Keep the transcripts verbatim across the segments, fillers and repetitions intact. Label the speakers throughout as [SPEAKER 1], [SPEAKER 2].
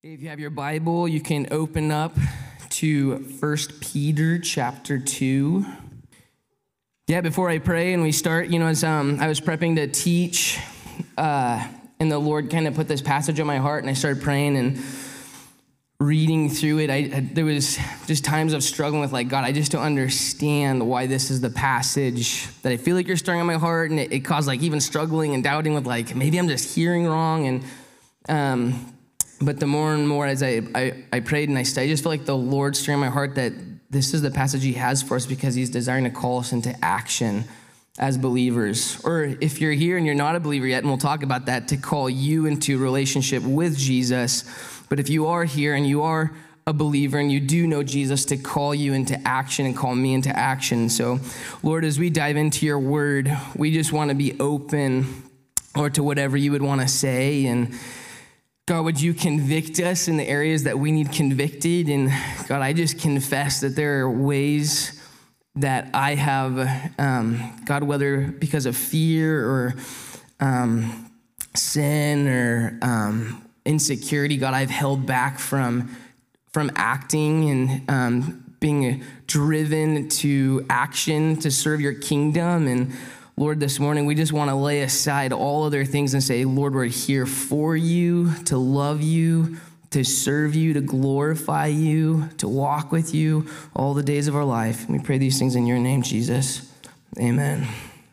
[SPEAKER 1] If you have your Bible, you can open up to First Peter chapter two. Yeah, before I pray and we start, you know, as um, I was prepping to teach, uh, and the Lord kind of put this passage on my heart, and I started praying and reading through it. I, I there was just times of struggling with, like, God, I just don't understand why this is the passage that I feel like you're stirring on my heart, and it, it caused, like, even struggling and doubting with, like, maybe I'm just hearing wrong, and um. But the more and more as I, I, I prayed and I studied, I just feel like the Lord stirring my heart that this is the passage he has for us because he's desiring to call us into action as believers. Or if you're here and you're not a believer yet, and we'll talk about that, to call you into relationship with Jesus. But if you are here and you are a believer and you do know Jesus, to call you into action and call me into action. So, Lord, as we dive into your word, we just want to be open, Lord, to whatever you would want to say. And God, would you convict us in the areas that we need convicted? And God, I just confess that there are ways that I have, um, God, whether because of fear or um, sin or um, insecurity, God, I've held back from, from acting and um, being driven to action to serve your kingdom. And Lord, this morning, we just want to lay aside all other things and say, Lord, we're here for you, to love you, to serve you, to glorify you, to walk with you all the days of our life. And we pray these things in your name, Jesus. Amen.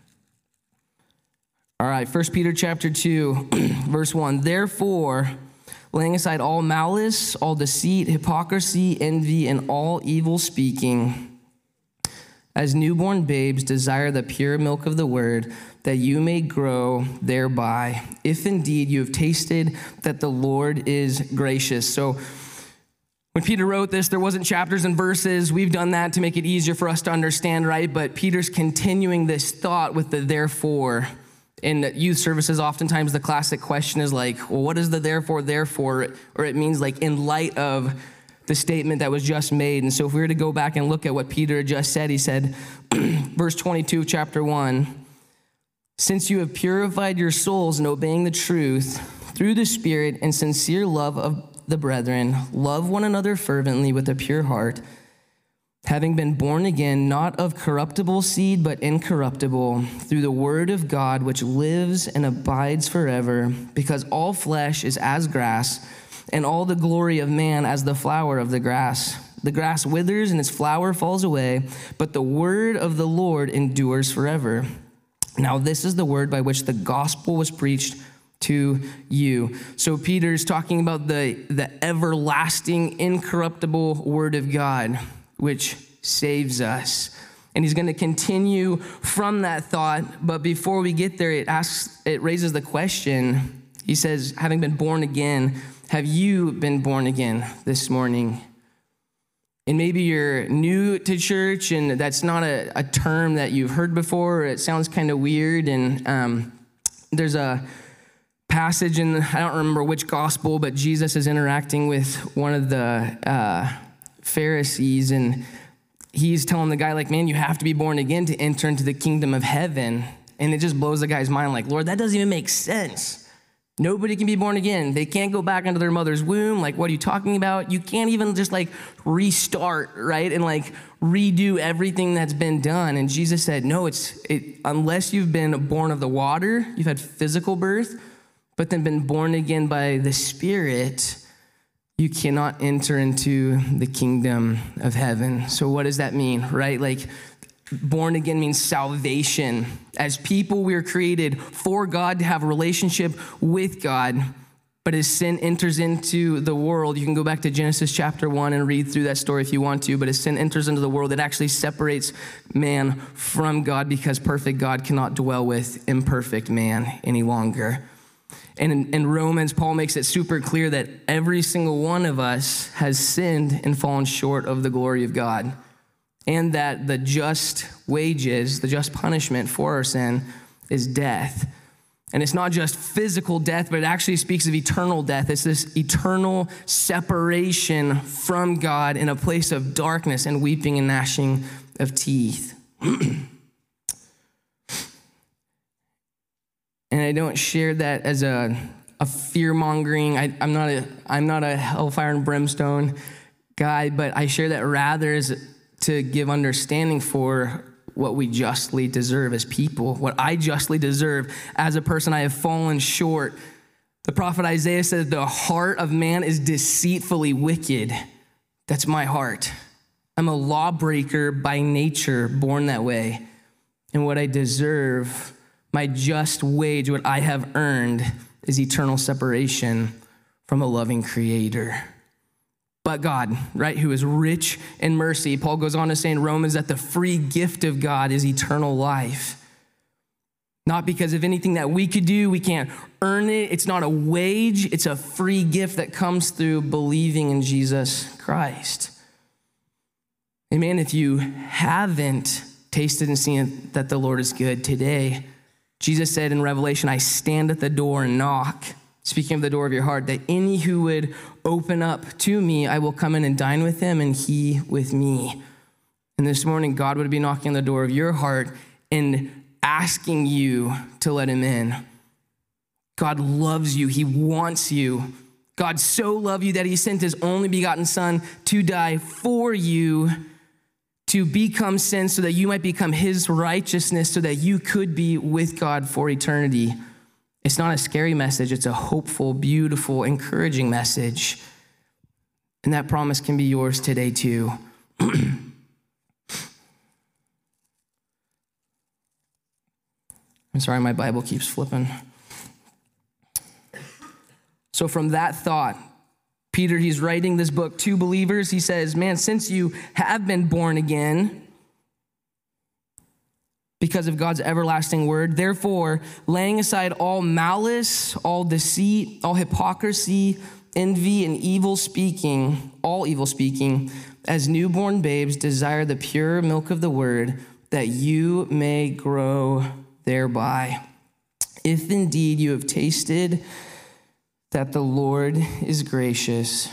[SPEAKER 1] All right, First Peter chapter two, verse one. Therefore, laying aside all malice, all deceit, hypocrisy, envy, and all evil speaking, as newborn babes, desire the pure milk of the word, that you may grow thereby, if indeed you have tasted that the Lord is gracious. So when Peter wrote this, there wasn't chapters and verses. We've done that to make it easier for us to understand, right? But Peter's continuing this thought with the therefore. In youth services, oftentimes the classic question is like, well, what is the therefore, therefore? Or it means like in light of the statement that was just made. And so if we were to go back and look at what Peter just said, he said, verse twenty-two, chapter one, since you have purified your souls in obeying the truth through the Spirit and sincere love of the brethren, love one another fervently with a pure heart, having been born again, not of corruptible seed, but incorruptible, through the word of God, which lives and abides forever, because all flesh is as grass, and all the glory of man as the flower of the grass. The grass withers and its flower falls away, but the word of the Lord endures forever. Now this is the word by which the gospel was preached to you. So Peter's talking about the, the everlasting, incorruptible word of God, which saves us. And he's going to continue from that thought, but before we get there, it asks, it raises the question. He says, having been born again, have you been born again this morning? And maybe you're new to church and that's not a, a term that you've heard before, or it sounds kind of weird. And um, there's a passage in, I don't remember which gospel, but Jesus is interacting with one of the uh, Pharisees, and he's telling the guy, like, man, you have to be born again to enter into the kingdom of heaven. And it just blows the guy's mind, like, Lord, that doesn't even make sense. Nobody can be born again. They can't go back into their mother's womb. Like, what are you talking about? You can't even just like restart, right? And like redo everything that's been done. And Jesus said, no, it's it, unless you've been born of the water, you've had physical birth, but then been born again by the Spirit, you cannot enter into the kingdom of heaven. So what does that mean, right? Like, born again means salvation. As people, we are created for God to have a relationship with God. But as sin enters into the world, you can go back to Genesis chapter one and read through that story if you want to. But as sin enters into the world, it actually separates man from God, because perfect God cannot dwell with imperfect man any longer. And in, in Romans, Paul makes it super clear that every single one of us has sinned and fallen short of the glory of God. And that the just wages, the just punishment for our sin is death. And it's not just physical death, but it actually speaks of eternal death. It's this eternal separation from God in a place of darkness and weeping and gnashing of teeth. And I don't share that as a a fear-mongering, I, I'm not a I'm not a hellfire and brimstone guy, but I share that rather is to give understanding for what we justly deserve as people, what I justly deserve as a person. I have fallen short. The prophet Isaiah says, the heart of man is deceitfully wicked. That's my heart. I'm a lawbreaker by nature, born that way. And what I deserve, my just wage, what I have earned, is eternal separation from a loving creator. But God, right, who is rich in mercy, Paul goes on to say in Romans that the free gift of God is eternal life. Not because of anything that we could do, we can't earn it. It's not a wage, it's a free gift that comes through believing in Jesus Christ. Amen. If you haven't tasted and seen that the Lord is good today, Jesus said in Revelation, I stand at the door and knock. Speaking of the door of your heart, that any who would open up to me, I will come in and dine with him and he with me. And this morning, God would be knocking on the door of your heart and asking you to let him in. God loves you. He wants you. God so loved you that he sent his only begotten son to die for you, to become sin so that you might become his righteousness, so that you could be with God for eternity. It's not a scary message. It's a hopeful, beautiful, encouraging message. And that promise can be yours today too. I'm sorry, my Bible keeps flipping. So from that thought, Peter, he's writing this book to believers. He says, man, since you have been born again, because of God's everlasting word, therefore, laying aside all malice, all deceit, all hypocrisy, envy, and evil speaking, all evil speaking, as newborn babes, desire the pure milk of the word, that you may grow thereby. If indeed you have tasted that the Lord is gracious.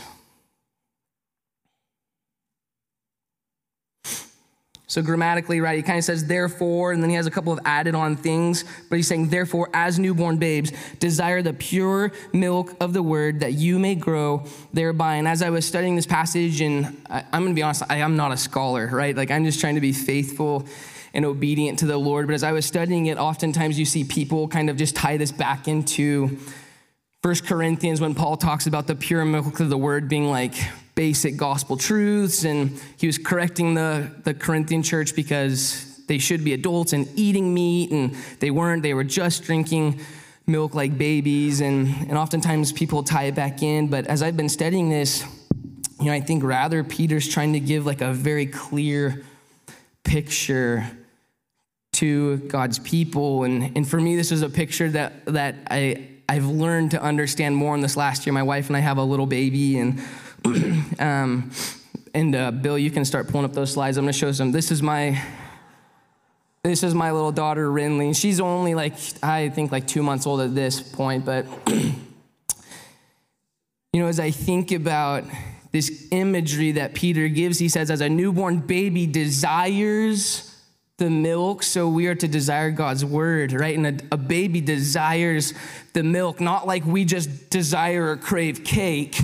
[SPEAKER 1] So grammatically, right, he kind of says therefore, and then he has a couple of added on things, but he's saying therefore, as newborn babes, desire the pure milk of the word that you may grow thereby. And as I was studying this passage, and I, I'm going to be honest, I am not a scholar, right? Like I'm just trying to be faithful and obedient to the Lord. But as I was studying it, oftentimes you see people kind of just tie this back into First Corinthians when Paul talks about the pure milk of the word being like basic gospel truths, and he was correcting the, the Corinthian church because they should be adults and eating meat, and they weren't. They were just drinking milk like babies, and, and oftentimes people tie it back in. But as I've been studying this, you know, I think rather Peter's trying to give like a very clear picture to God's people. And, and for me, this is a picture that, that I, I've learned to understand more in this last year. My wife and I have a little baby, and um, and uh, Bill, you can start pulling up those slides. I'm going to show some. This is my this is my little daughter, Rinley. She's only like, I think like two months old at this point. But, you know, as I think about this imagery that Peter gives, he says, as a newborn baby desires the milk, so we are to desire God's word, right? And a, a baby desires the milk, not like we just desire or crave cake,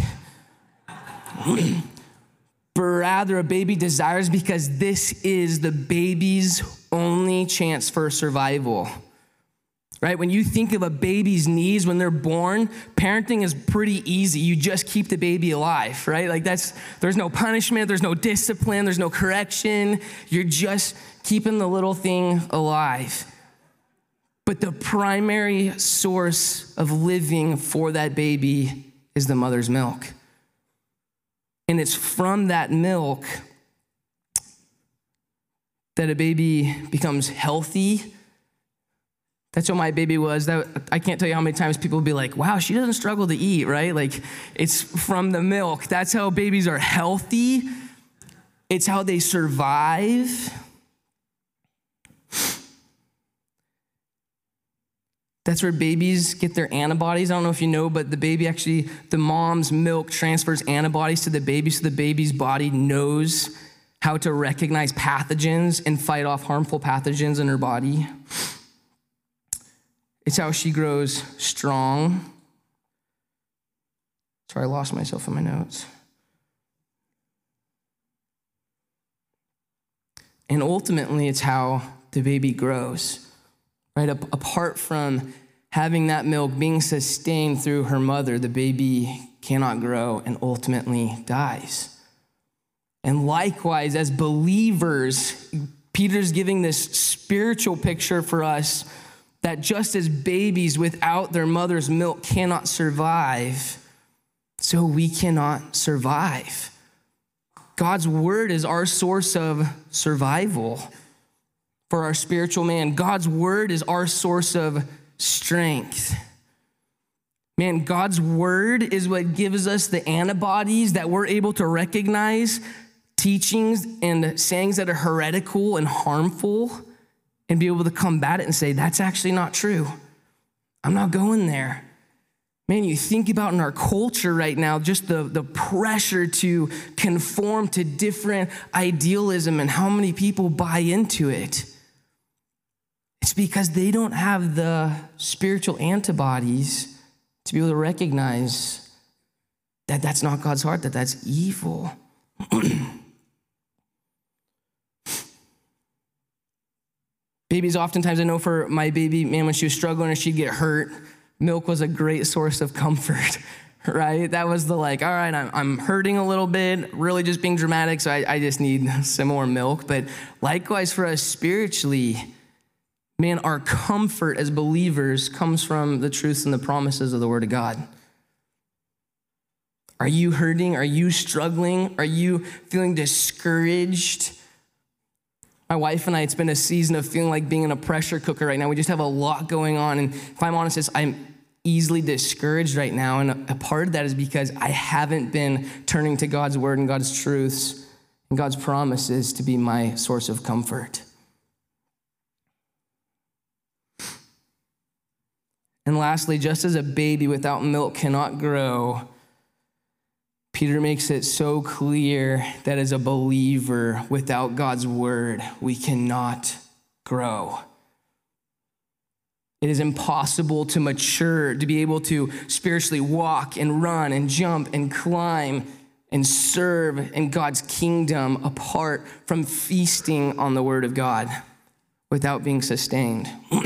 [SPEAKER 1] but rather a baby desires because this is the baby's only chance for survival, right? When you think of a baby's needs when they're born, parenting is pretty easy. You just keep the baby alive, right? Like that's, there's no punishment, there's no discipline, there's no correction. You're just keeping the little thing alive. But the primary source of living for that baby is the mother's milk. And it's from that milk that a baby becomes healthy. That's what my baby was. That, I can't tell you how many times people will be like, wow, she doesn't struggle to eat, right? Like, it's from the milk. That's how babies are healthy. It's how they survive. That's where babies get their antibodies. I don't know if you know, but the baby actually, the mom's milk transfers antibodies to the baby, so the baby's body knows how to recognize pathogens and fight off harmful pathogens in her body. It's how she grows strong. Sorry, I lost myself in my notes. And ultimately, it's how the baby grows, right? Apart from having that milk being sustained through her mother, the baby cannot grow and ultimately dies. And likewise, as believers, Peter's giving this spiritual picture for us that just as babies without their mother's milk cannot survive, so we cannot survive. God's word is our source of survival for our spiritual man. God's word is our source of strength. Man, God's word is what gives us the antibodies that we're able to recognize teachings and sayings that are heretical and harmful and be able to combat it and say, that's actually not true. I'm not going there. Man, you think about in our culture right now, just the, the pressure to conform to different idealism and how many people buy into it. It's because they don't have the spiritual antibodies to be able to recognize that that's not God's heart, that that's evil. Babies, oftentimes, I know for my baby, man, when she was struggling or she'd get hurt, milk was a great source of comfort, right? That was the like, all right, I'm, I'm hurting a little bit, really just being dramatic, so I, I just need some more milk. But likewise for us spiritually, man, our comfort as believers comes from the truths and the promises of the Word of God. Are you hurting? Are you struggling? Are you feeling discouraged? My wife and I, it's been a season of feeling like being in a pressure cooker right now. We just have a lot going on. And if I'm honest, I'm easily discouraged right now. And a part of that is because I haven't been turning to God's word and God's truths and God's promises to be my source of comfort. And lastly, just as a baby without milk cannot grow, Peter makes it so clear that as a believer, without God's word, we cannot grow. It is impossible to mature, to be able to spiritually walk and run and jump and climb and serve in God's kingdom apart from feasting on the word of God without being sustained.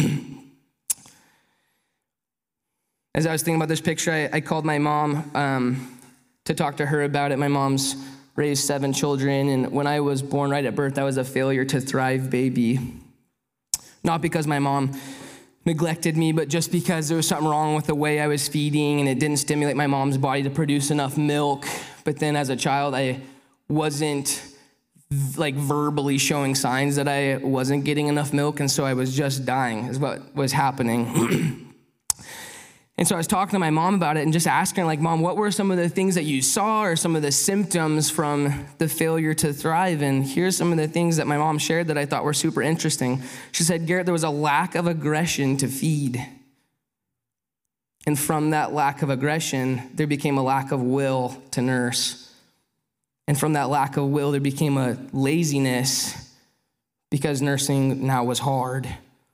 [SPEAKER 1] As I was thinking about this picture, I, I called my mom um, to talk to her about it. My mom's raised seven children, and when I was born right at birth, I was a failure to thrive baby. Not because my mom neglected me, but just because there was something wrong with the way I was feeding, and it didn't stimulate my mom's body to produce enough milk. But then as a child, I wasn't like verbally showing signs that I wasn't getting enough milk, and so I was just dying is what was happening. And so I was talking to my mom about it and just asking her, like, Mom, what were some of the things that you saw or some of the symptoms from the failure to thrive? And here's some of the things that my mom shared that I thought were super interesting. She said, Garrett, there was a lack of aggression to feed. And from that lack of aggression, there became a lack of will to nurse. And from that lack of will, there became a laziness because nursing now was hard.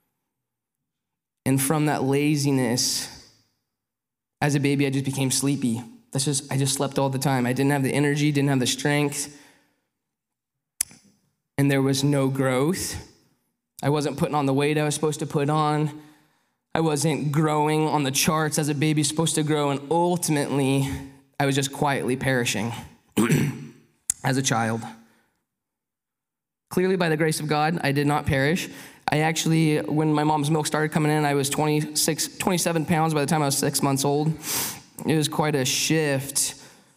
[SPEAKER 1] And from that laziness, as a baby, I just became sleepy. That's just, I just slept all the time. I didn't have the energy, didn't have the strength. And there was no growth. I wasn't putting on the weight I was supposed to put on. I wasn't growing on the charts as a baby's supposed to grow. And ultimately, I was just quietly perishing as a child. Clearly, by the grace of God, I did not perish. I actually, when my mom's milk started coming in, I was twenty-six, twenty-seven pounds by the time I was six months old. It was quite a shift.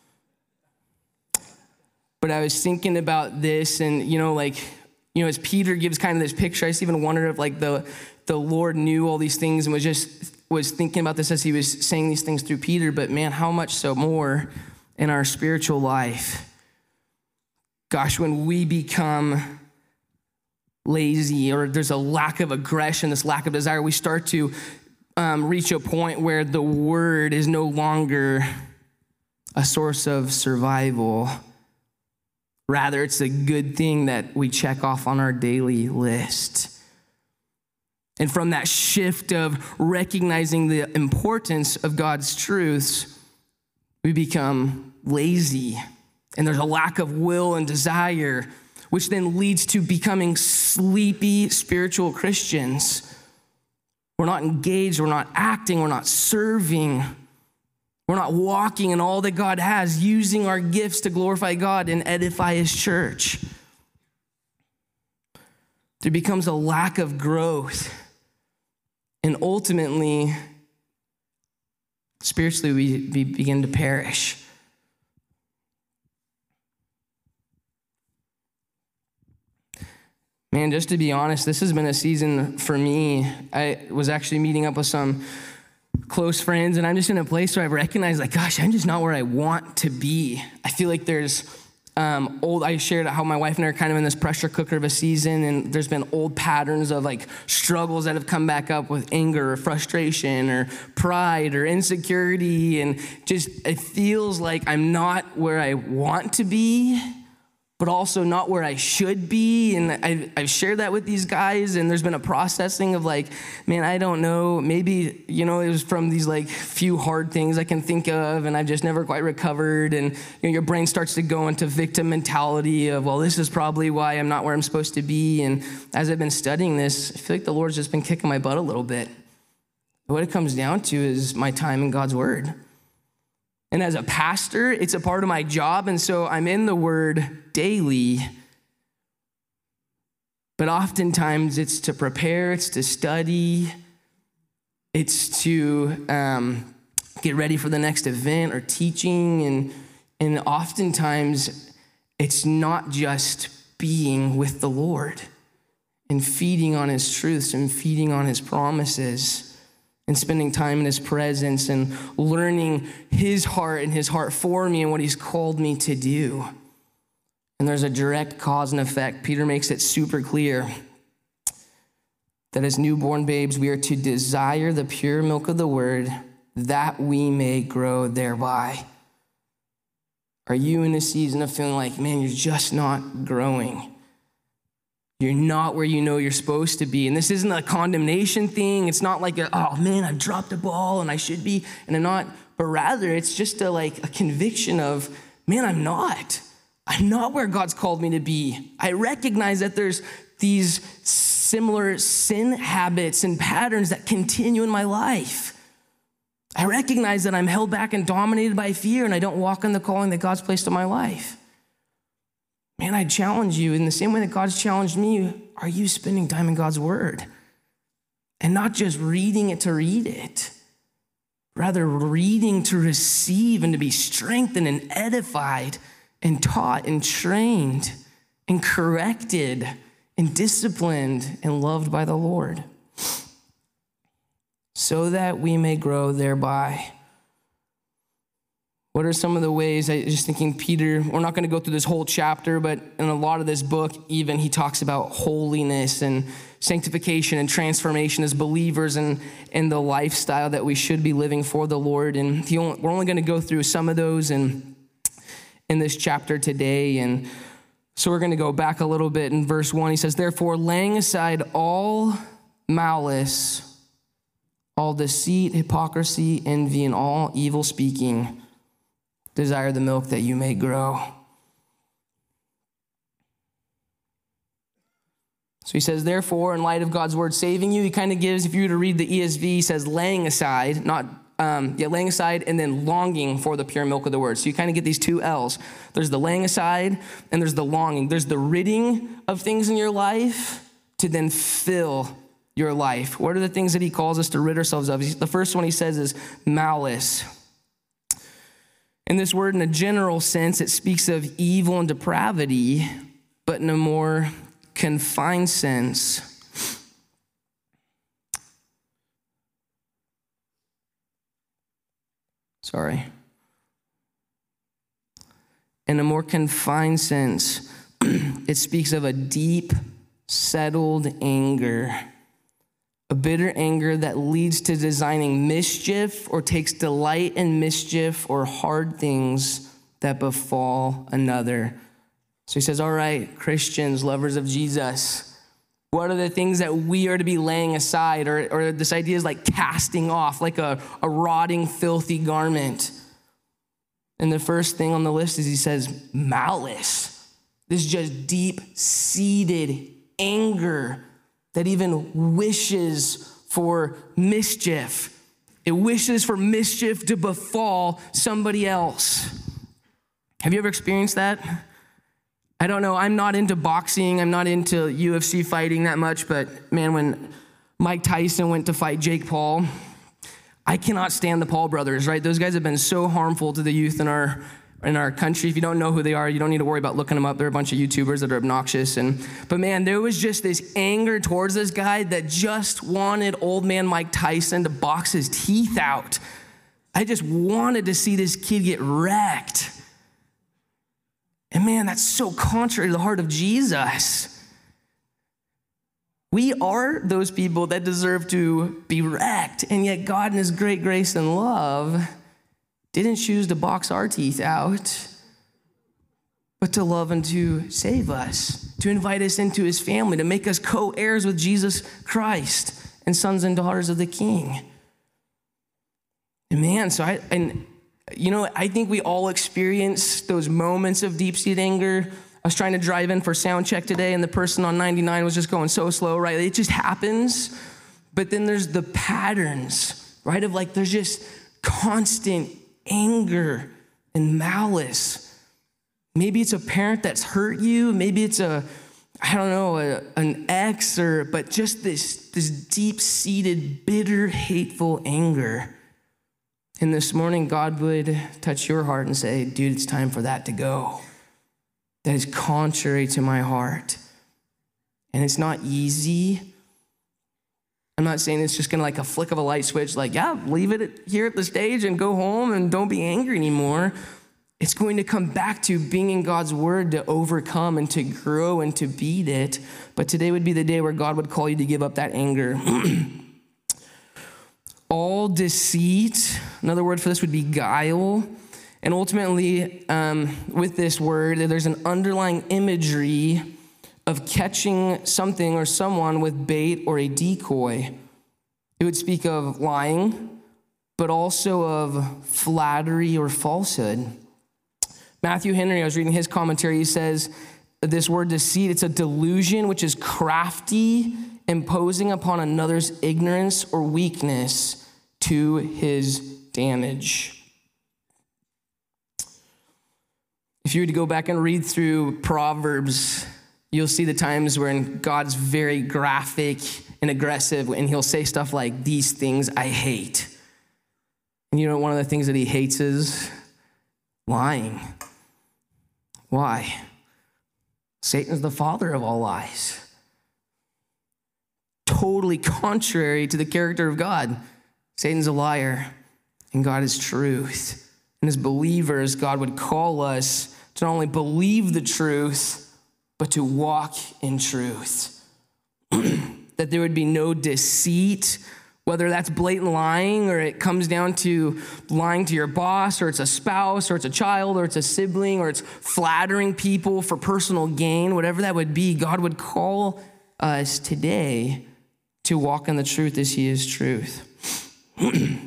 [SPEAKER 1] But I was thinking about this and, you know, like, you know, as Peter gives kind of this picture, I just even wondered if like the, the Lord knew all these things and was just, was thinking about this as he was saying these things through Peter. But man, how much so more in our spiritual life. Gosh, when we become lazy or there's a lack of aggression, this lack of desire, we start to um, reach a point where the word is no longer a source of survival. Rather, it's a good thing that we check off on our daily list. And from that shift of recognizing the importance of God's truths, we become lazy, and there's a lack of will and desire, which then leads to becoming sleepy spiritual Christians. We're not engaged, we're not acting, we're not serving, we're not walking in all that God has, using our gifts to glorify God and edify his church. There becomes a lack of growth, and ultimately, spiritually, we, we begin to perish. Man, just to be honest, this has been a season for me. I was actually meeting up with some close friends, and I'm just in a place where I've recognized, like, gosh, I'm just not where I want to be. I feel like there's um, old, I shared how my wife and I are kind of in this pressure cooker of a season, and there's been old patterns of like struggles that have come back up with anger or frustration or pride or insecurity, and just, it feels like I'm not where I want to be, but also not where I should be. And I've, I've shared that with these guys, and there's been a processing of like, man, I don't know, maybe, you know, it was from these like few hard things I can think of, and I've just never quite recovered. And you know, your brain starts to go into victim mentality of, well, this is probably why I'm not where I'm supposed to be. And as I've been studying this, I feel like the Lord's just been kicking my butt a little bit. What it comes down to is my time in God's word. And as a pastor, it's a part of my job, and so I'm in the word daily. But oftentimes it's to prepare, it's to study, it's to um, get ready for the next event or teaching, and, and oftentimes it's not just being with the Lord and feeding on his truths and feeding on his promises, and spending time in his presence and learning his heart and his heart for me and what he's called me to do. And there's a direct cause and effect. Peter makes it super clear that as newborn babes, we are to desire the pure milk of the word that we may grow thereby. Are you in a season of feeling like, man, you're just not growing? You're not where you know you're supposed to be. And this isn't a condemnation thing. It's not like, a, oh man, I've dropped the ball and I should be, and I'm not. But rather, it's just a, like a conviction of, man, I'm not. I'm not where God's called me to be. I recognize that there's these similar sin habits and patterns that continue in my life. I recognize that I'm held back and dominated by fear, and I don't walk in the calling that God's placed in my life. Man, I challenge you in the same way that God's challenged me. Are you spending time in God's word? And not just reading it to read it, rather reading to receive and to be strengthened and edified and taught and trained and corrected and disciplined and loved by the Lord, so that we may grow thereby. What are some of the ways, I was just thinking Peter, we're not going to go through this whole chapter, but in a lot of this book, even he talks about holiness and sanctification and transformation as believers, and, and the lifestyle that we should be living for the Lord. And he only, we're only going to go through some of those in, in this chapter today. And so we're going to go back a little bit in verse one. He says, therefore, laying aside all malice, all deceit, hypocrisy, envy, and all evil speaking, desire the milk that you may grow. So he says, therefore, in light of God's word saving you, he kind of gives, if you were to read the E S V, he says laying aside, not, um, yeah, laying aside and then longing for the pure milk of the word. So you kind of get these two L's. There's the laying aside and there's the longing. There's the ridding of things in your life to then fill your life. What are the things that he calls us to rid ourselves of? The first one he says is malice. In this word, in a general sense, it speaks of evil and depravity, but in a more confined sense, sorry, in a more confined sense, it speaks of a deep, settled anger. A bitter anger that leads to designing mischief or takes delight in mischief or hard things that befall another. So he says, all right, Christians, lovers of Jesus, what are the things that we are to be laying aside? Or, or this idea is like casting off, like a, a rotting, filthy garment. And the first thing on the list is he says malice. This just deep-seated anger that even wishes for mischief. It wishes for mischief to befall somebody else. Have you ever experienced that? I don't know. I'm not into boxing. I'm not into U F C fighting that much. But man, when Mike Tyson went to fight Jake Paul, I cannot stand the Paul brothers, right? Those guys have been so harmful to the youth in our in our country. If you don't know who they are, you don't need to worry about looking them up. They're a bunch of YouTubers that are obnoxious. And but man, there was just this anger towards this guy that just wanted old man Mike Tyson to box his teeth out. I just wanted to see this kid get wrecked. And man, that's so contrary to the heart of Jesus. We are those people that deserve to be wrecked, and yet God in his great grace and love didn't choose to box our teeth out, but to love and to save us, to invite us into his family, to make us co-heirs with Jesus Christ and sons and daughters of the King. And man, so I, and you know, I think we all experience those moments of deep-seated anger. I was trying to drive in for sound check today, and the person on ninety-nine was just going so slow, right? It just happens. But then there's the patterns, right? Of like, there's just constant anger and malice. Maybe it's a parent that's hurt you. Maybe it's a, I don't know, a, an ex, or, but just this, this deep-seated, bitter, hateful anger. And this morning, God would touch your heart and say, dude, it's time for that to go. That is contrary to my heart. And it's not easy. I'm not saying it's just gonna like a flick of a light switch, like, yeah, leave it here at the stage and go home and don't be angry anymore. It's going to come back to being in God's word to overcome and to grow and to beat it. But today would be the day where God would call you to give up that anger. All deceit, another word for this would be guile. And ultimately, um, with this word, there's an underlying imagery of catching something or someone with bait or a decoy. It would speak of lying, but also of flattery or falsehood. Matthew Henry, I was reading his commentary, he says, this word deceit, it's a delusion which is crafty, imposing upon another's ignorance or weakness to his damage. If you were to go back and read through Proverbs, you'll see the times when God's very graphic and aggressive, and he'll say stuff like, these things I hate. And you know, one of the things that he hates is lying. Why? Satan's the father of all lies. Totally contrary to the character of God. Satan's a liar, and God is truth. And as believers, God would call us to not only believe the truth, but to walk in truth. That there would be no deceit, whether that's blatant lying, or it comes down to lying to your boss, or it's a spouse, or it's a child, or it's a sibling, or it's flattering people for personal gain, whatever that would be. God would call us today to walk in the truth as he is truth. The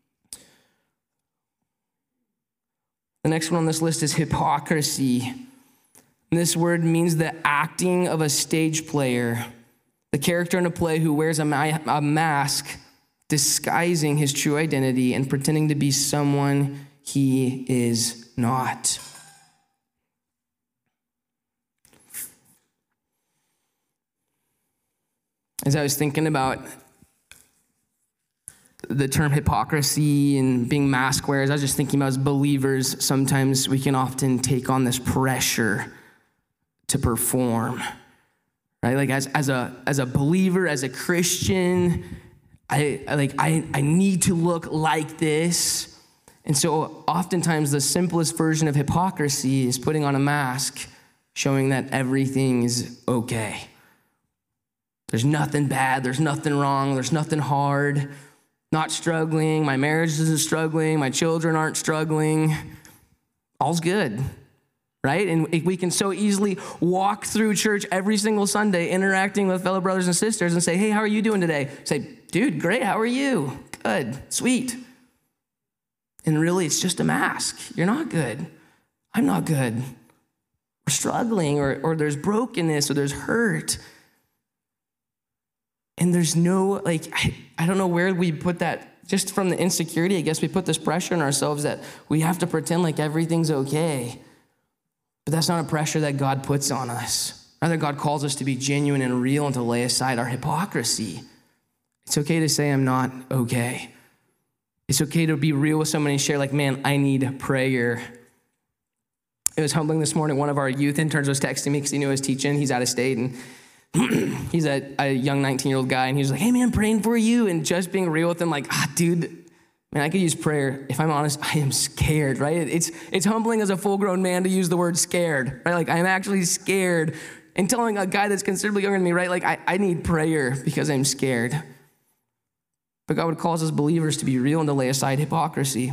[SPEAKER 1] next one on this list is hypocrisy. And this word means the acting of a stage player, the character in a play who wears a, ma- a mask, disguising his true identity and pretending to be someone he is not. As I was thinking about the term hypocrisy and being mask wearers, I was just thinking about as believers, sometimes we can often take on this pressure to perform, right? Like as, as a as a believer, as a Christian, I, I like I, I need to look like this. And so oftentimes the simplest version of hypocrisy is putting on a mask, showing that everything is okay. There's nothing bad, there's nothing wrong, there's nothing hard. Not struggling, my marriage isn't struggling, my children aren't struggling. All's good, right? And we can so easily walk through church every single Sunday interacting with fellow brothers and sisters and say, hey, how are you doing today? Say, dude, great, how are you? Good, sweet. And really, it's just a mask. You're not good. I'm not good. We're struggling, or, or there's brokenness, or there's hurt. And there's no, like, I, I don't know where we put that, just from the insecurity, I guess we put this pressure on ourselves that we have to pretend like everything's okay. But that's not a pressure that God puts on us. Rather, God calls us to be genuine and real and to lay aside our hypocrisy. It's okay to say I'm not okay. It's okay to be real with somebody and share, like, man, I need prayer. It was humbling this morning. One of our youth interns was texting me because he knew I was teaching. He's out of state, and he's a, a young nineteen-year-old guy, and he was like, hey, man, I'm praying for you. And just being real with him, like, ah, dude, man, I could use prayer. If I'm honest, I am scared, right? It's, it's humbling as a full-grown man to use the word scared, right? Like, I'm actually scared. And telling a guy that's considerably younger than me, right? Like, I, I need prayer because I'm scared. But God would cause us believers to be real and to lay aside hypocrisy.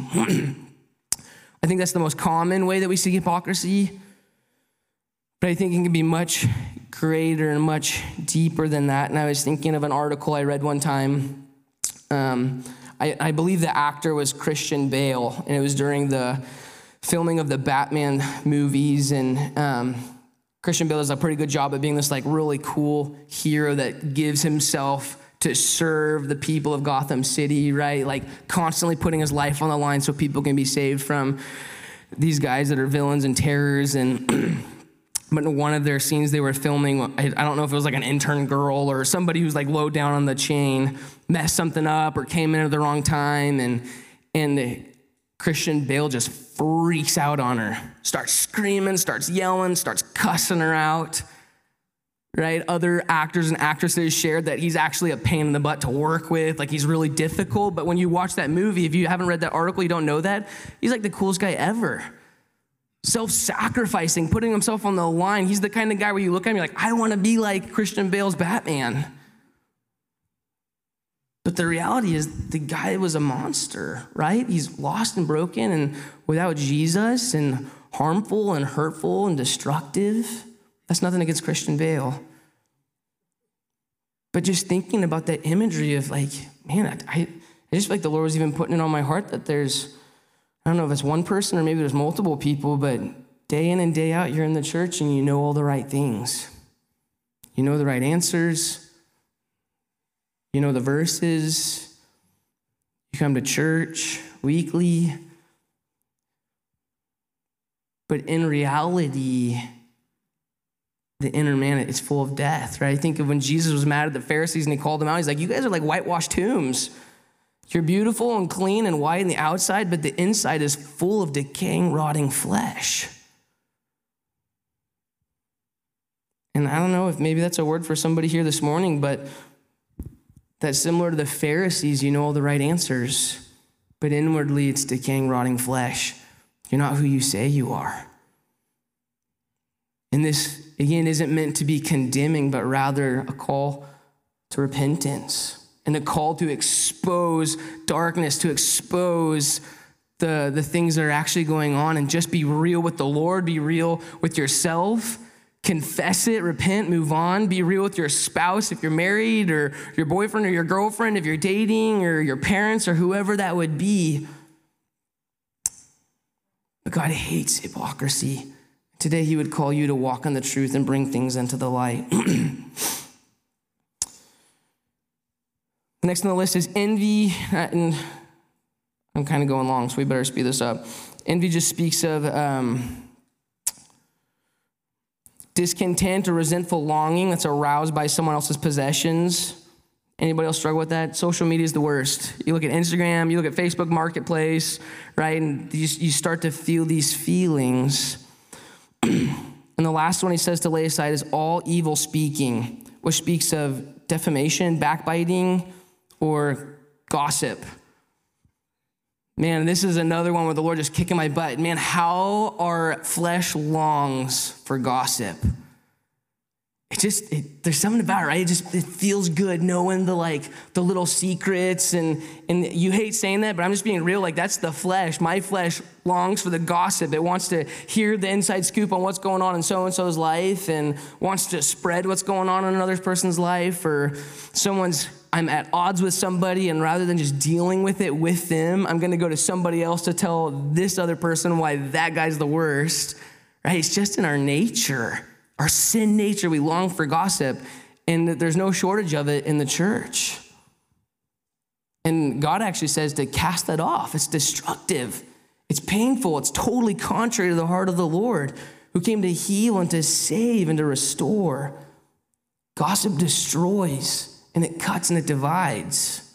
[SPEAKER 1] I think that's the most common way that we see hypocrisy. But I think it can be much greater and much deeper than that. And I was thinking of an article I read one time. Um, I, I believe the actor was Christian Bale, and it was during the filming of the Batman movies. And um, Christian Bale does a pretty good job of being this like really cool hero that gives himself to serve the people of Gotham City, right? Like constantly putting his life on the line so people can be saved from these guys that are villains and terrors. And but in one of their scenes they were filming, I don't know if it was like an intern girl or somebody who's like low down on the chain, messed something up or came in at the wrong time. And, and Christian Bale just freaks out on her, starts screaming, starts yelling, starts cussing her out. Right? Other actors and actresses shared that he's actually a pain in the butt to work with. Like, he's really difficult. But when you watch that movie, if you haven't read that article, you don't know that, he's like the coolest guy ever. Self-sacrificing, putting himself on the line. He's the kind of guy where you look at him, you're like, I want to be like Christian Bale's Batman. But the reality is the guy was a monster, right? He's lost and broken and without Jesus and harmful and hurtful and destructive. That's nothing against Christian Bale. But just thinking about that imagery of like, man, I, I just feel like the Lord was even putting it on my heart that there's, I don't know if it's one person or maybe there's multiple people, but day in and day out, you're in the church and you know all the right things. You know the right answers. You know the verses. You come to church weekly. But in reality, the inner man is full of death, right? I think of when Jesus was mad at the Pharisees and he called them out. He's like, you guys are like whitewashed tombs. You're beautiful and clean and white on the outside, but the inside is full of decaying, rotting flesh. And I don't know if maybe that's a word for somebody here this morning, but that's similar to the Pharisees. You know all the right answers, but inwardly it's decaying, rotting flesh. You're not who you say you are. And this, again, isn't meant to be condemning, but rather a call to repentance and a call to expose darkness, to expose the, the things that are actually going on and just be real with the Lord, be real with yourself, confess it, repent, move on, be real with your spouse if you're married, or your boyfriend or your girlfriend if you're dating, or your parents or whoever that would be. But God hates hypocrisy. Today, he would call you to walk in the truth and bring things into the light. Next on the list is envy. And I'm kind of going long, so we better speed this up. Envy just speaks of um, discontent or resentful longing that's aroused by someone else's possessions. Anybody else struggle with that? Social media is the worst. You look at Instagram, you look at Facebook Marketplace, right? And you, you start to feel these feelings. And the last one he says to lay aside is all evil speaking, which speaks of defamation, backbiting, or gossip. Man, this is another one where the Lord just kicking my butt. Man, how our flesh longs for gossip. It just, it, there's something about it, right? It just, it feels good knowing the like, the little secrets, and, and you hate saying that, but I'm just being real. Like, that's the flesh. My flesh longs for the gossip. It wants to hear the inside scoop on what's going on in so-and-so's life and wants to spread what's going on in another person's life, or someone's, I'm at odds with somebody, and rather than just dealing with it with them, I'm gonna go to somebody else to tell this other person why that guy's the worst, right? It's just in our nature, our sin nature. We long for gossip, and there's no shortage of it in the church. And God actually says to cast that off. It's destructive. It's painful. It's totally contrary to the heart of the Lord, who came to heal and to save and to restore. Gossip destroys, and it cuts and it divides.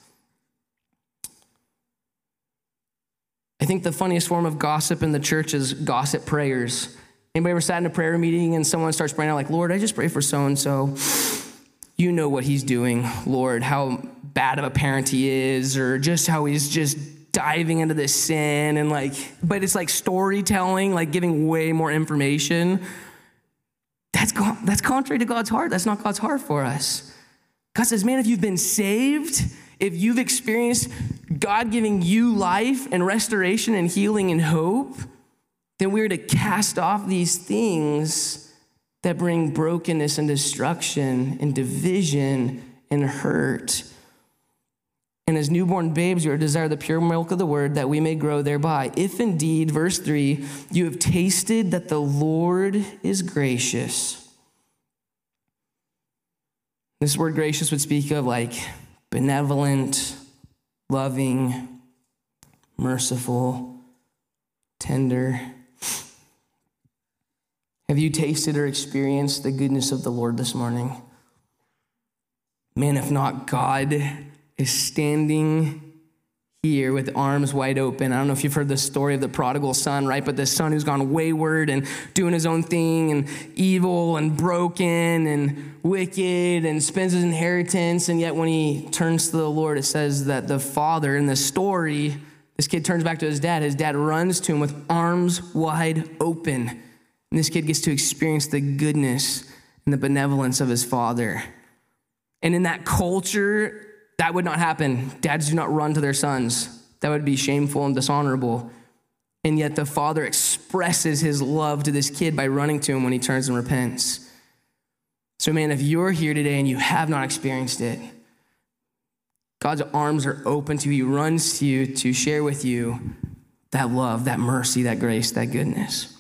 [SPEAKER 1] I think the funniest form of gossip in the church is gossip prayers. Anybody ever sat in a prayer meeting and someone starts praying out like, Lord, I just pray for so-and-so. You know what he's doing, Lord, how bad of a parent he is, or just how he's just diving into this sin, and like, but it's like storytelling, like giving way more information. That's, that's contrary to God's heart. That's not God's heart for us. God says, man, if you've been saved, if you've experienced God giving you life and restoration and healing and hope, then we're to cast off these things that bring brokenness and destruction and division and hurt. And as newborn babes, you are to desire the pure milk of the word, that we may grow thereby. If indeed, verse three, you have tasted that the Lord is gracious. This word gracious would speak of like benevolent, loving, merciful, tender. Have you tasted or experienced the goodness of the Lord this morning? Man, if not, God is standing here with arms wide open. I don't know if you've heard the story of the prodigal son, right? But the son who's gone wayward and doing his own thing and evil and broken and wicked and spends his inheritance. And yet when he turns to the Lord, it says that the father in the story, this kid turns back to his dad. His dad runs to him with arms wide open. And this kid gets to experience the goodness and the benevolence of his father. And in that culture, that would not happen. Dads do not run to their sons. That would be shameful and dishonorable. And yet the father expresses his love to this kid by running to him when he turns and repents. So man, if you're here today and you have not experienced it, God's arms are open to you. He runs to you to share with you that love, that mercy, that grace, that goodness.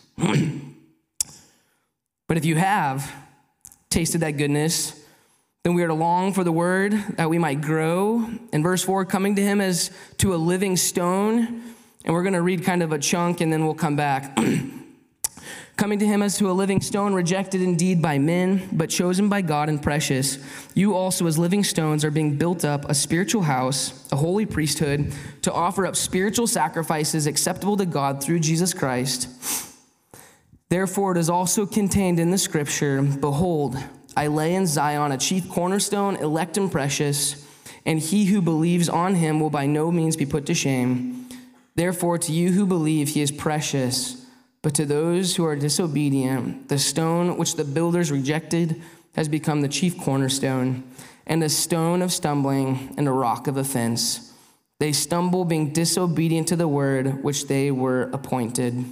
[SPEAKER 1] But if you have tasted that goodness, then we are to long for the word that we might grow. In verse four, coming to him as to a living stone. And we're going to read kind of a chunk and then we'll come back. Coming to him as to a living stone, rejected indeed by men, but chosen by God and precious. You also as living stones are being built up a spiritual house, a holy priesthood, to offer up spiritual sacrifices acceptable to God through Jesus Christ. Therefore it is also contained in the scripture, behold, I lay in Zion a chief cornerstone, elect and precious, and he who believes on him will by no means be put to shame. Therefore, to you who believe, he is precious, but to those who are disobedient, the stone which the builders rejected has become the chief cornerstone, and a stone of stumbling and a rock of offense. They stumble, being disobedient to the word which they were appointed.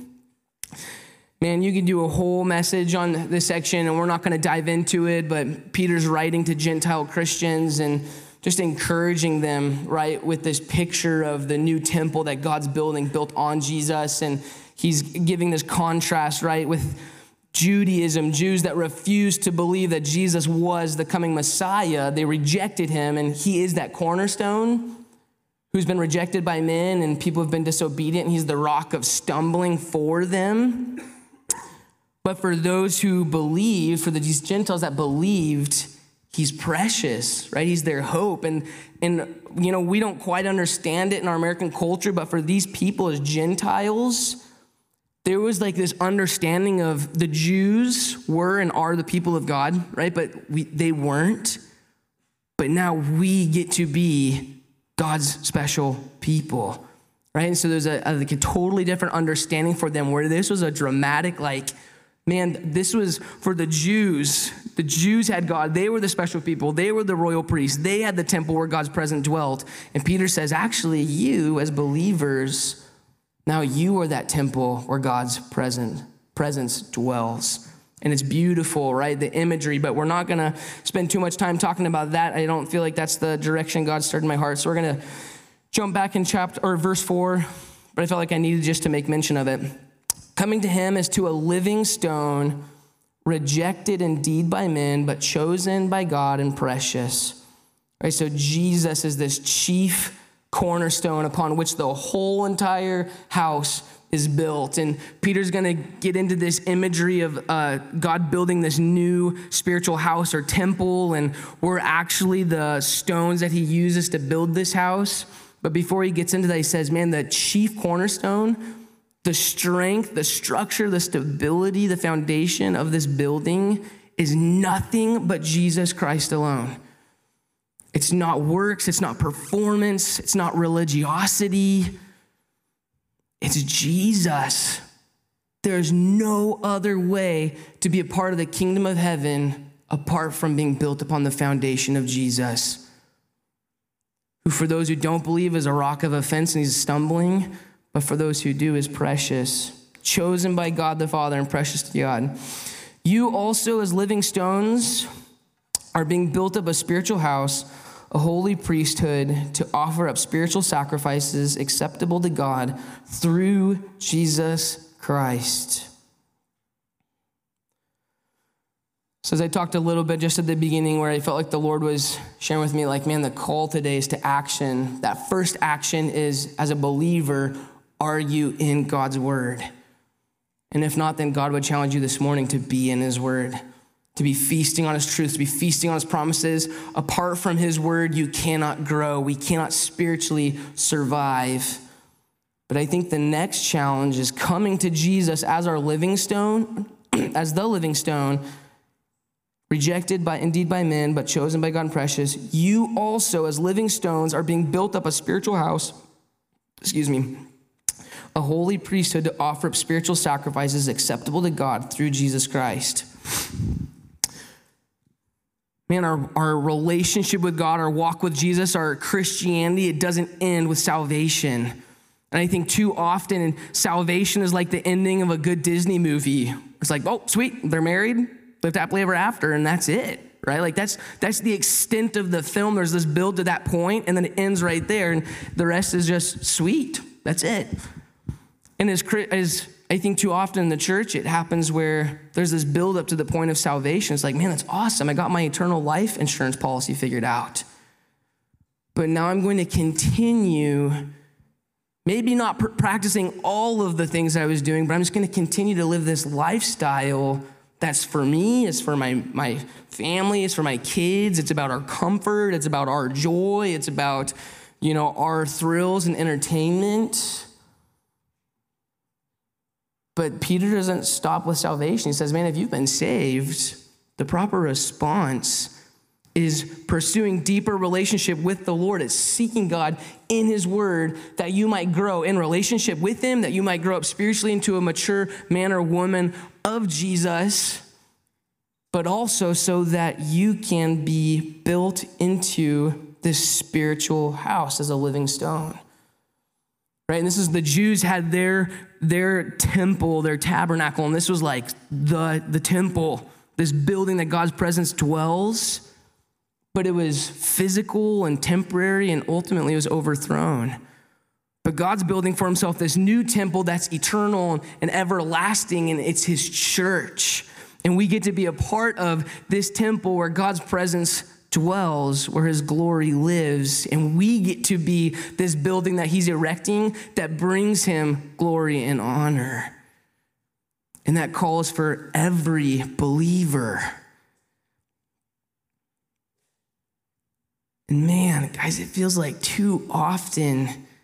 [SPEAKER 1] Man, you could do a whole message on this section, and we're not going to dive into it, but Peter's writing to Gentile Christians and just encouraging them, right, with this picture of the new temple that God's building, built on Jesus, and he's giving this contrast, right, with Judaism, Jews that refused to believe that Jesus was the coming Messiah. They rejected him, and he is that cornerstone who's been rejected by men, and people have been disobedient, and he's the rock of stumbling for them. But for those who believe, for these Gentiles that believed, he's precious, right? He's their hope. And, and you know, we don't quite understand it in our American culture, but for these people as Gentiles, there was like this understanding of the Jews were and are the people of God, right? But we, they weren't. But now we get to be God's special people, right? And so there's a, a, like a totally different understanding for them, where this was a dramatic, like, man, this was for the Jews. The Jews had God. They were the special people. They were the royal priests. They had the temple where God's presence dwelt. And Peter says, actually, you as believers, now you are that temple where God's present, presence dwells. And it's beautiful, right? The imagery, but we're not gonna spend too much time talking about that. I don't feel like that's the direction God started in my heart. So we're gonna jump back in chapter or verse four, but I felt like I needed just to make mention of it. Coming to him as to a living stone, rejected indeed by men, but chosen by God and precious. Right? So Jesus is this chief cornerstone upon which the whole entire house is built. And Peter's going to get into this imagery of uh, God building this new spiritual house or temple, and we're actually the stones that he uses to build this house. But before he gets into that, he says, man, the chief cornerstone, the strength, the structure, the stability, the foundation of this building is nothing but Jesus Christ alone. It's not works, it's not performance, it's not religiosity. It's Jesus. There's no other way to be a part of the kingdom of heaven apart from being built upon the foundation of Jesus, who for those who don't believe is a rock of offense and he's stumbling, but for those who do is precious, chosen by God the Father and precious to God. You also as living stones are being built up a spiritual house, a holy priesthood, to offer up spiritual sacrifices acceptable to God through Jesus Christ. So as I talked a little bit just at the beginning where I felt like the Lord was sharing with me, like, man, the call today is to action. That first action is, as a believer, are you in God's word? And if not, then God would challenge you this morning to be in his word, to be feasting on his truth, to be feasting on his promises. Apart from his word, you cannot grow. We cannot spiritually survive. But I think the next challenge is coming to Jesus as our living stone, as the living stone, rejected by indeed by men, but chosen by God and precious. You also, as living stones, are being built up a spiritual house, excuse me, a holy priesthood to offer up spiritual sacrifices acceptable to God through Jesus Christ. Man, our, our relationship with God, our walk with Jesus, our Christianity, it doesn't end with salvation. And I think too often salvation is like the ending of a good Disney movie. It's like, oh, sweet, they're married, lived happily ever after, and that's it, right? Like that's that's the extent of the film. There's this build to that point, and then it ends right there, and the rest is just sweet. That's it. And as, as I think too often in the church, it happens where there's this build up to the point of salvation. It's like, man, that's awesome. I got my eternal life insurance policy figured out. But now I'm going to continue, maybe not pr- practicing all of the things I was doing, but I'm just going to continue to live this lifestyle that's for me, it's for my, my family, it's for my kids, it's about our comfort, it's about our joy, it's about, you know, our thrills and entertainment. But Peter doesn't stop with salvation. He says, man, if you've been saved, the proper response is pursuing deeper relationship with the Lord. It's seeking God in his word that you might grow in relationship with him, that you might grow up spiritually into a mature man or woman of Jesus, but also so that you can be built into this spiritual house as a living stone. Right? And this is the Jews had their, their temple, their tabernacle, and this was like the, the temple, this building that God's presence dwells. But it was physical and temporary, and ultimately it was overthrown. But God's building for himself this new temple that's eternal and everlasting, and it's his church. And we get to be a part of this temple where God's presence dwells, where his glory lives. And we get to be this building that he's erecting that brings him glory and honor. And that calls for every believer. And man, guys, it feels like too often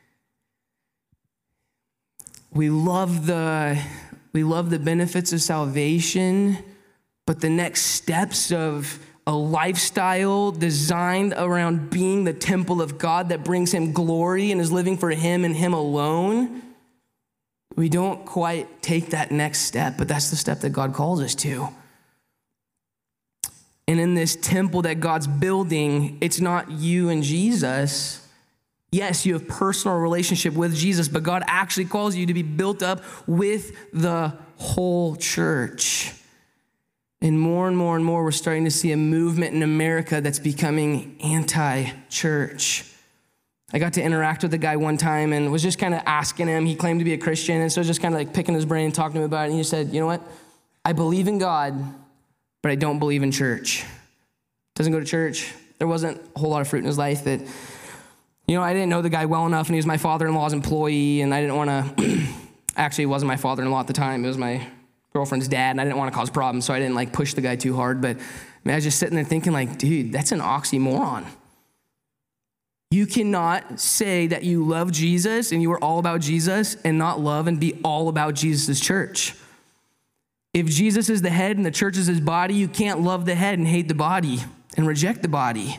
[SPEAKER 1] we love the we love the benefits of salvation, but the next steps of a lifestyle designed around being the temple of God that brings him glory and is living for him and him alone, we don't quite take that next step, but that's the step that God calls us to. And in this temple that God's building, it's not you and Jesus. Yes, you have personal relationship with Jesus, but God actually calls you to be built up with the whole church. And more and more and more, we're starting to see a movement in America that's becoming anti-church. I got to interact with a guy one time and was just kind of asking him. He claimed to be a Christian, and so I was just kind of like picking his brain, talking to him about it. And he said, you know what? I believe in God, but I don't believe in church. Doesn't go to church. There wasn't a whole lot of fruit in his life that, you know, I didn't know the guy well enough, and he was my father-in-law's employee, and I didn't want to, actually, it wasn't my father-in-law at the time. It was my girlfriend's dad, and I didn't want to cause problems, so I didn't like push the guy too hard. But I, mean, I was just sitting there thinking like, dude, that's an oxymoron. You cannot say that you love Jesus and you are all about Jesus and not love and be all about Jesus' church. If Jesus is the head and the church is his body, you can't love the head and hate the body and reject the body.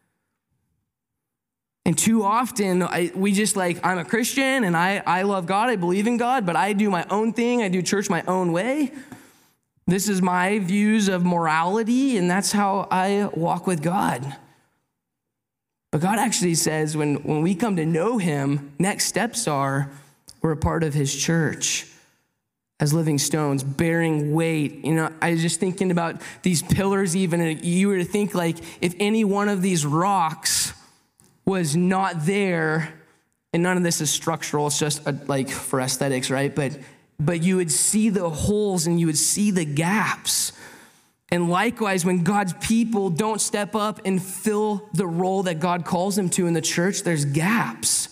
[SPEAKER 1] And too often, I, we just like, I'm a Christian and I, I love God, I believe in God, but I do my own thing, I do church my own way. This is my views of morality, and that's how I walk with God. But God actually says when, when we come to know him, next steps are we're a part of his church as living stones, bearing weight. You know, I was just thinking about these pillars even, and you were to think like if any one of these rocks was not there, and none of this is structural, it's just a, like for aesthetics, right? But, but you would see the holes and you would see the gaps. And likewise, when God's people don't step up and fill the role that God calls them to in the church, there's gaps.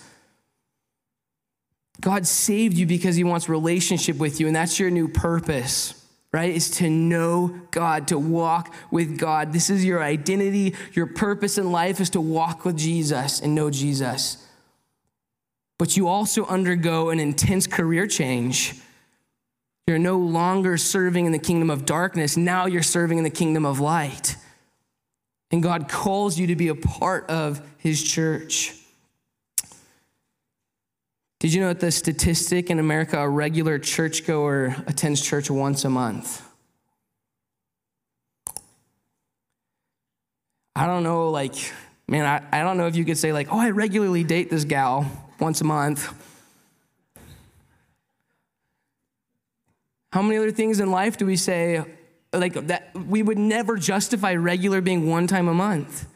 [SPEAKER 1] God saved you because he wants relationship with you, and that's your new purpose, right? Is to know God, to walk with God. This is your identity. Your purpose in life is to walk with Jesus and know Jesus. But you also undergo an intense career change. You're no longer serving in the kingdom of darkness. Now you're serving in the kingdom of light. And God calls you to be a part of his church. Did you know that the statistic in America, a regular churchgoer attends church once a month? I don't know, like, man, I, I don't know if you could say like, oh, I regularly date this gal once a month. How many other things in life do we say like that we would never justify regular being one time a month?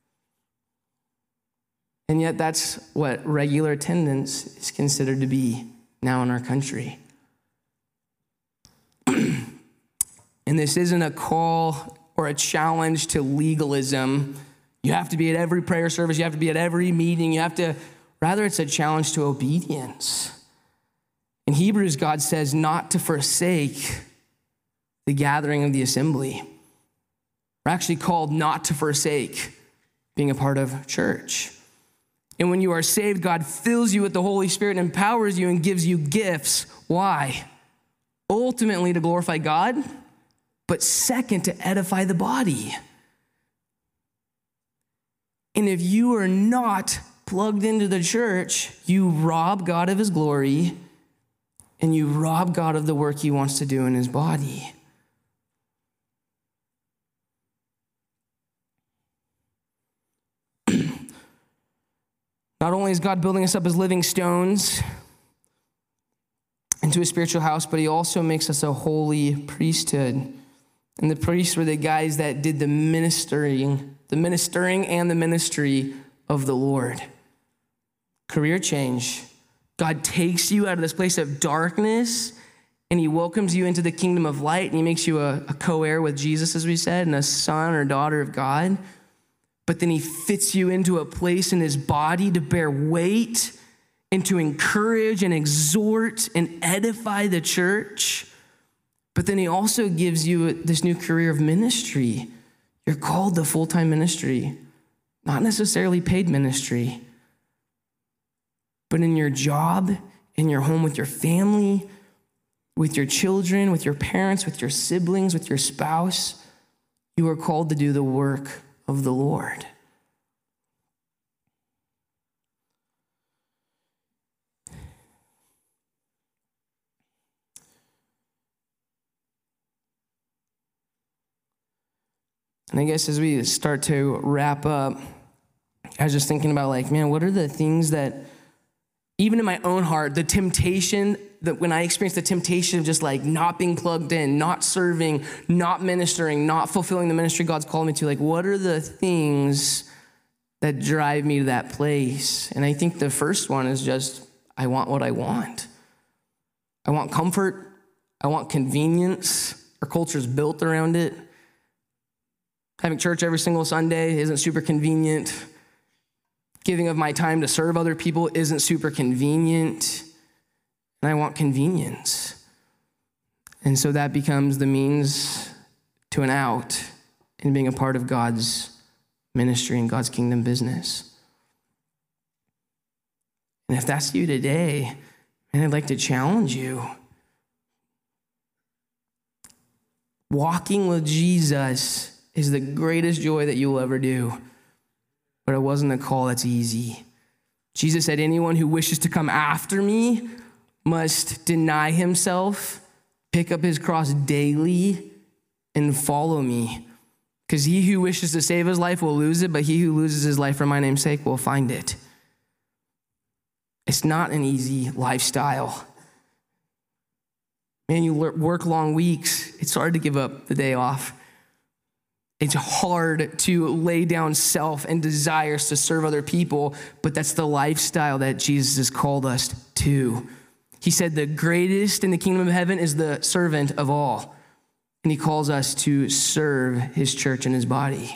[SPEAKER 1] And yet that's what regular attendance is considered to be now in our country. And this isn't a call or a challenge to legalism. You have to be at every prayer service. You have to be at every meeting. You have to, rather it's a challenge to obedience. In Hebrews, God says not to forsake the gathering of the assembly. We're actually called not to forsake being a part of church. And when you are saved, God fills you with the Holy Spirit and empowers you and gives you gifts. Why? Ultimately to glorify God, but second, to edify the body. And if you are not plugged into the church, you rob God of his glory, and you rob God of the work he wants to do in his body. Not only is God building us up as living stones into a spiritual house, but he also makes us a holy priesthood. And the priests were the guys that did the ministering, the ministering and the ministry of the Lord. Career change. God takes you out of this place of darkness and he welcomes you into the kingdom of light, and he makes you a, a co-heir with Jesus, as we said, and a son or daughter of God. But then he fits you into a place in his body to bear weight and to encourage and exhort and edify the church. But then he also gives you this new career of ministry. You're called to full-time ministry, not necessarily paid ministry. But in your job, in your home with your family, with your children, with your parents, with your siblings, with your spouse, you are called to do the work of the Lord. And I guess as we start to wrap up, I was just thinking about like, man, what are the things that, even in my own heart, the temptation the, when I experienced the temptation of just like not being plugged in, not serving, not ministering, not fulfilling the ministry God's called me to, like what are the things that drive me to that place? And I think the first one is just, I want what I want. I want comfort. I want convenience. Our culture is built around it. Having church every single Sunday isn't super convenient. Giving of my time to serve other people isn't super convenient. And I want convenience. And so that becomes the means to an out in being a part of God's ministry and God's kingdom business. And if that's you today, and I'd like to challenge you. Walking with Jesus is the greatest joy that you will ever do. But it wasn't a call that's easy. Jesus said, anyone who wishes to come after me must deny himself, pick up his cross daily, and follow me. Because he who wishes to save his life will lose it, but he who loses his life for my name's sake will find it. It's not an easy lifestyle. Man, you work long weeks. It's hard to give up the day off. It's hard to lay down self and desires to serve other people, but that's the lifestyle that Jesus has called us to. He said the greatest in the kingdom of heaven is the servant of all. And he calls us to serve his church and his body.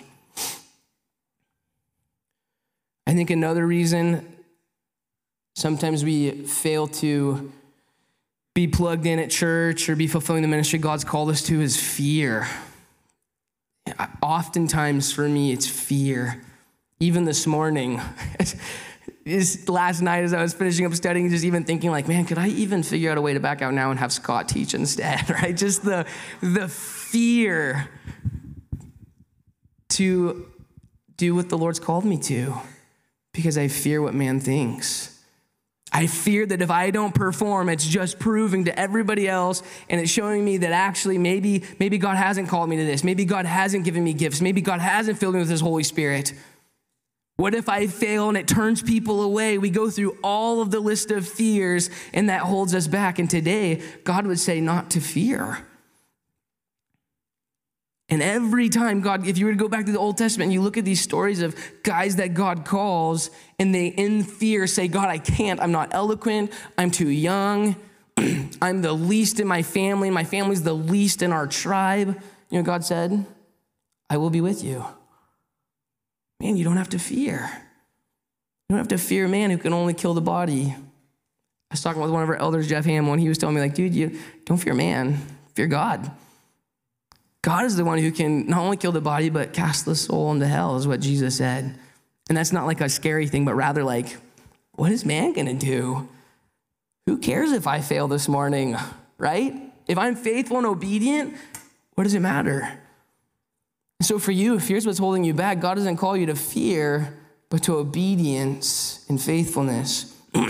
[SPEAKER 1] I think another reason sometimes we fail to be plugged in at church or be fulfilling the ministry God's called us to is fear. Oftentimes for me, it's fear. Even this morning, this last night as I was finishing up studying, just even thinking like, man, could I even figure out a way to back out now and have Scott teach instead, right? Just the, the fear to do what the Lord's called me to because I fear what man thinks. I fear that if I don't perform, it's just proving to everybody else and it's showing me that actually maybe, maybe God hasn't called me to this. Maybe God hasn't given me gifts. Maybe God hasn't filled me with his Holy Spirit. What if I fail and it turns people away? We go through all of the list of fears and that holds us back. And today, God would say not to fear. And every time God, if you were to go back to the Old Testament, and you look at these stories of guys that God calls and they in fear say, God, I can't, I'm not eloquent, I'm too young, I'm the least in my family, my family's the least in our tribe. You know, God said, I will be with you. Man, you don't have to fear. You don't have to fear man who can only kill the body. I was talking with one of our elders, Jeff Hamill, and he was telling me like, dude, you don't fear man, fear God. God is the one who can not only kill the body, but cast the soul into hell is what Jesus said. And that's not like a scary thing, but rather like, what is man gonna do? Who cares if I fail this morning, right? If I'm faithful and obedient, what does it matter? So for you, if here's what's holding you back, God doesn't call you to fear, but to obedience and faithfulness.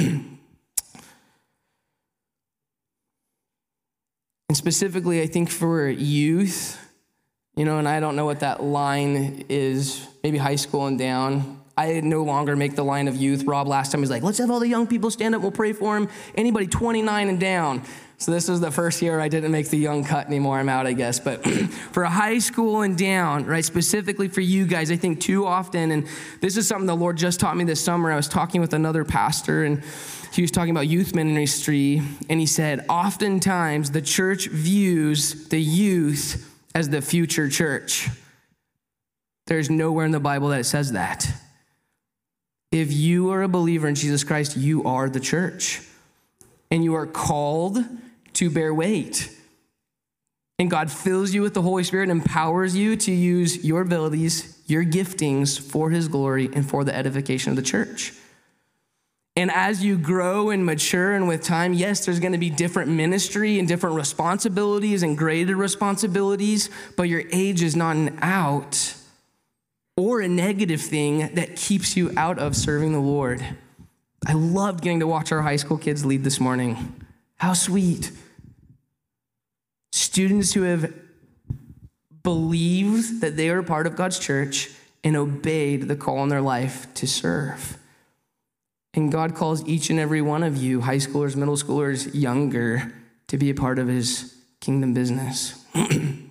[SPEAKER 1] And specifically, I think for youth, you know, and I don't know what that line is, maybe high school and down. I no longer make the line of youth. Rob last time was like, let's have all the young people stand up, we'll pray for them. Anybody twenty-nine and down. So this was the first year I didn't make the young cut anymore. I'm out, I guess. But for a high school and down, right, specifically for you guys, I think too often, and this is something the Lord just taught me this summer. I was talking with another pastor, and he was talking about youth ministry, and he said, oftentimes the church views the youth as the future church. There's nowhere in the Bible that it says that. If you are a believer in Jesus Christ, you are the church. And you are called to bear weight. And God fills you with the Holy Spirit and empowers you to use your abilities, your giftings for his glory and for the edification of the church. And as you grow and mature and with time, yes, there's going to be different ministry and different responsibilities and greater responsibilities, but your age is not an out or a negative thing that keeps you out of serving the Lord. I loved getting to watch our high school kids lead this morning. How sweet. Students who have believed that they are a part of God's church and obeyed the call in their life to serve. And God calls each and every one of you, high schoolers, middle schoolers, younger, to be a part of his kingdom business. And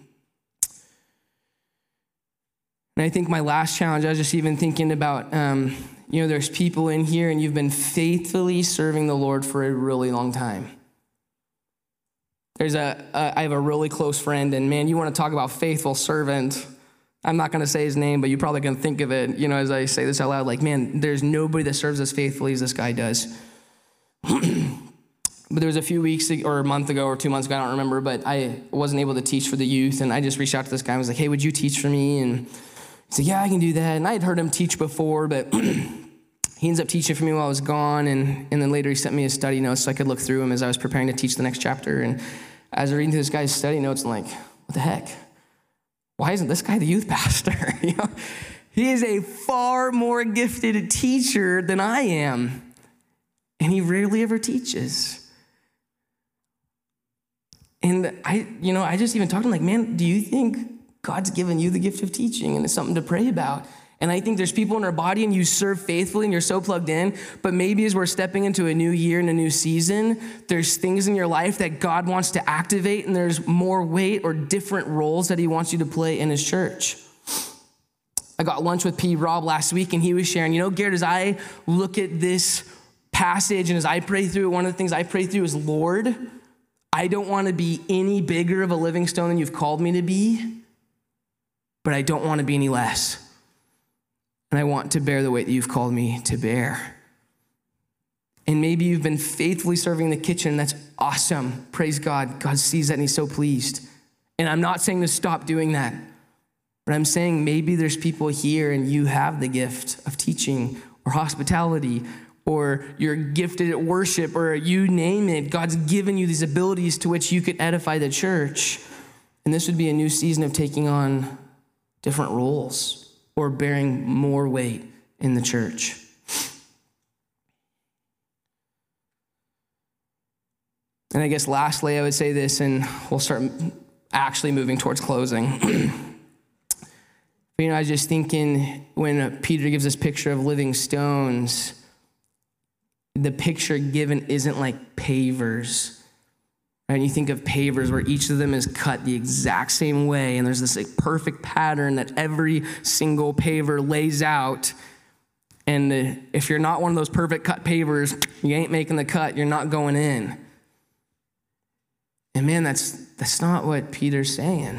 [SPEAKER 1] I think my last challenge, I was just even thinking about, um, you know, there's people in here and you've been faithfully serving the Lord for a really long time. There's a, a I have a really close friend, and man, you want to talk about faithful servant. I'm not going to say his name, but you probably can think of it, you know, as I say this out loud, like, man, there's nobody that serves as faithfully as this guy does. But there was a few weeks or a month ago or two months ago, I don't remember, but I wasn't able to teach for the youth, and I just reached out to this guy and was like, hey, would you teach for me? And he said, yeah, I can do that. And I had heard him teach before, but he ends up teaching for me while I was gone, and, and then later he sent me his study notes so I could look through them as I was preparing to teach the next chapter. And as I read through this guy's study notes, I'm like, what the heck? Why isn't this guy the youth pastor? You know, he is a far more gifted teacher than I am, and he rarely ever teaches. And I, you know, I just even talked to him like, man, do you think God's given you the gift of teaching and it's something to pray about? And I think there's people in our body and you serve faithfully and you're so plugged in, but maybe as we're stepping into a new year and a new season, there's things in your life that God wants to activate, and there's more weight or different roles that he wants you to play in his church. I got lunch with P. Rob last week, and he was sharing, you know, Garrett, as I look at this passage and as I pray through it, one of the things I pray through is, Lord, I don't want to be any bigger of a living stone than you've called me to be, but I don't want to be any less. And I want to bear the weight that you've called me to bear. And maybe you've been faithfully serving in the kitchen. That's awesome. Praise God. God sees that and he's so pleased. And I'm not saying to stop doing that, but I'm saying maybe there's people here and you have the gift of teaching or hospitality, or you're gifted at worship, or you name it. God's given you these abilities to which you could edify the church. And this would be a new season of taking on different roles or bearing more weight in the church. And I guess lastly, I would say this, and we'll start actually moving towards closing. You know, I was just thinking when Peter gives this picture of living stones, the picture given isn't like pavers. Right? And you think of pavers where each of them is cut the exact same way, and there's this like perfect pattern that every single paver lays out. And if you're not one of those perfect cut pavers, you ain't making the cut, you're not going in. And man, that's that's not what Peter's saying.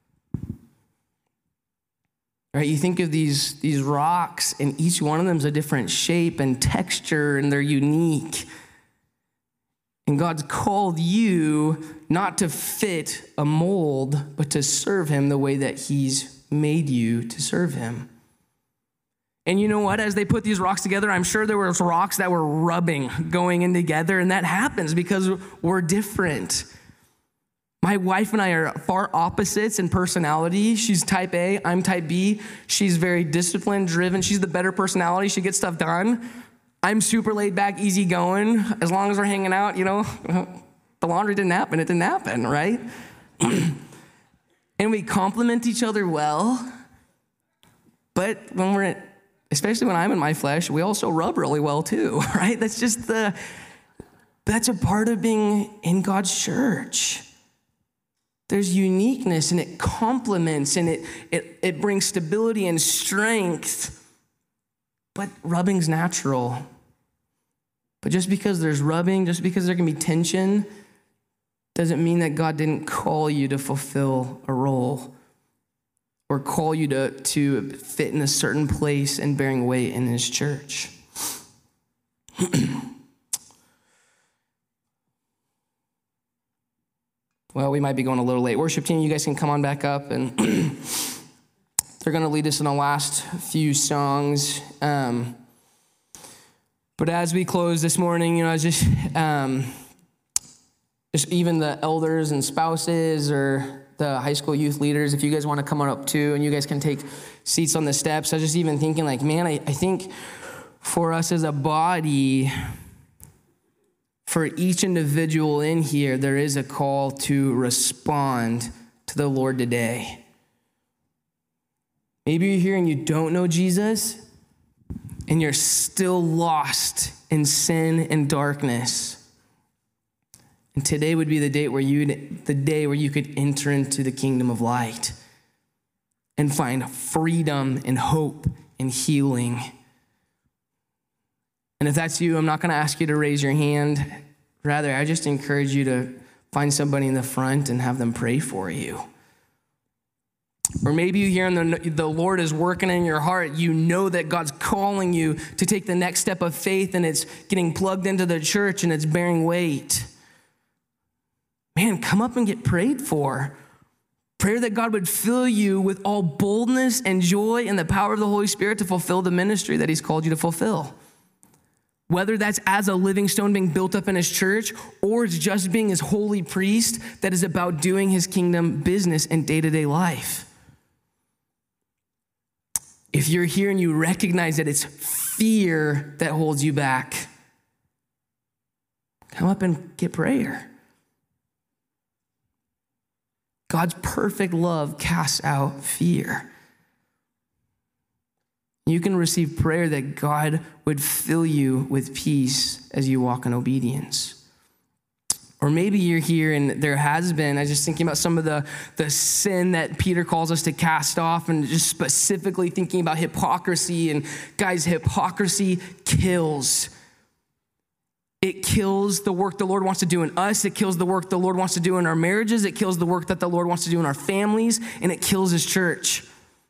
[SPEAKER 1] Right? You think of these, these rocks, and each one of them is a different shape and texture, and they're unique. And God's called you not to fit a mold, but to serve him the way that he's made you to serve him. And you know what? As they put these rocks together, I'm sure there were rocks that were rubbing, going in together, and that happens because we're different. My wife and I are far opposites in personality. She's type A, I'm type B. She's very disciplined, driven. She's the better personality. She gets stuff done. I'm super laid back, easy going. As long as we're hanging out, you know, the laundry didn't happen. It didn't happen, right? And we complement each other well. But when we're, especially when I'm in my flesh, we also rub really well too, right? That's just the, that's a part of being in God's church. There's uniqueness, and it complements, and it, it, it brings stability and strength. But rubbing's natural. But just because there's rubbing, just because there can be tension, doesn't mean that God didn't call you to fulfill a role or call you to, to fit in a certain place and bearing weight in his church. Well, we might be going a little late. Worship team, you guys can come on back up, and they're going to lead us in the last few songs. Um, but as we close this morning, you know, I was just, um, just even the elders and spouses or the high school youth leaders, if you guys want to come on up too, and you guys can take seats on the steps. I was just even thinking like, man, I, I think for us as a body, for each individual in here, there is a call to respond to the Lord today. Maybe you're here and you don't know Jesus. and you're still lost in sin and darkness. And today would be the day where you the day where you could enter into the kingdom of light and find freedom and hope and healing. And if that's you, I'm not going to ask you to raise your hand. Rather, I just encourage you to find somebody in the front and have them pray for you. Or maybe you hear the, the Lord is working in your heart. You know that God's calling you to take the next step of faith, and it's getting plugged into the church and it's bearing weight. Man, come up and get prayed for. Prayer that God would fill you with all boldness and joy and the power of the Holy Spirit to fulfill the ministry that he's called you to fulfill. Whether that's as a living stone being built up in his church, or it's just being his holy priest that is about doing his kingdom business in day-to-day life. If you're here and you recognize that it's fear that holds you back, come up and get prayer. God's perfect love casts out fear. You can receive prayer that God would fill you with peace as you walk in obedience. Or maybe you're here and there has been, I was just thinking about some of the, the sin that Peter calls us to cast off, and just specifically thinking about hypocrisy. And guys, hypocrisy kills. It kills the work the Lord wants to do in us. It kills the work the Lord wants to do in our marriages. It kills the work that the Lord wants to do in our families, and it kills his church.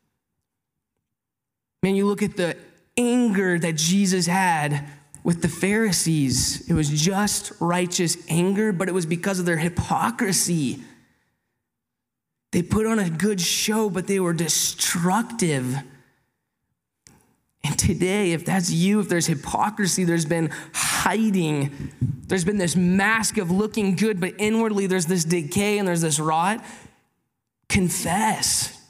[SPEAKER 1] Man, you look at the anger that Jesus had with the Pharisees. It was just righteous anger, but it was because of their hypocrisy. They put on a good show, but they were destructive. And today, if that's you, if there's hypocrisy, there's been hiding, there's been this mask of looking good, but inwardly there's this decay and there's this rot, confess.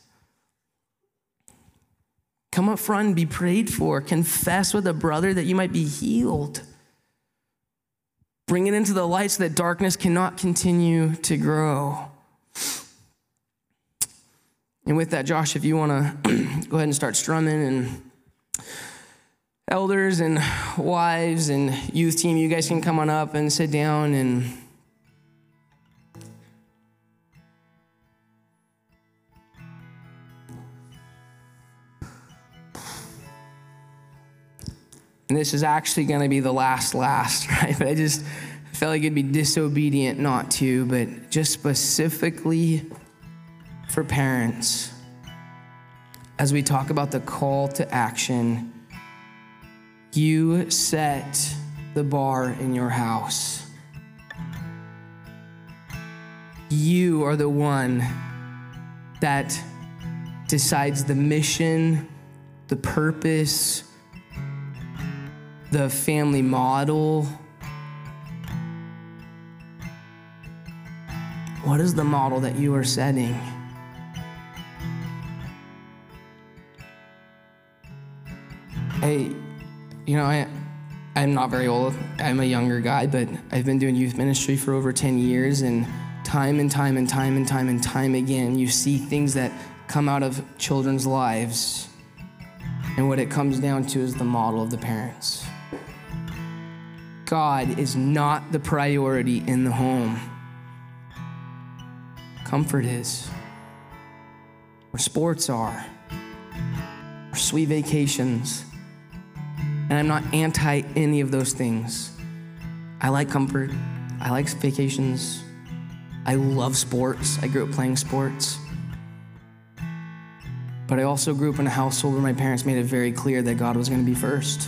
[SPEAKER 1] Come up front and be prayed for. Confess with a brother that you might be healed. Bring it into the light so that darkness cannot continue to grow. And with that, Josh, if you want to go ahead and start strumming, and elders and wives and youth team, you guys can come on up and sit down. And And this is actually going to be the last last, right? But I just felt like it'd be disobedient not to, but just specifically for parents, as we talk about the call to action, you set the bar in your house. You are the one that decides the mission, the purpose, the family model. What is the model that you are setting? Hey, you know, I, I'm not very old. I'm a younger guy, but I've been doing youth ministry for over ten years, and time and time and time and time and time again, you see things that come out of children's lives, and what it comes down to is the model of the parents. God is not the priority in the home. Comfort is. Where sports are. Where sweet vacations. And I'm not anti any of those things. I like comfort. I like vacations. I love sports. I grew up playing sports. But I also grew up in a household where my parents made it very clear that God was going to be first.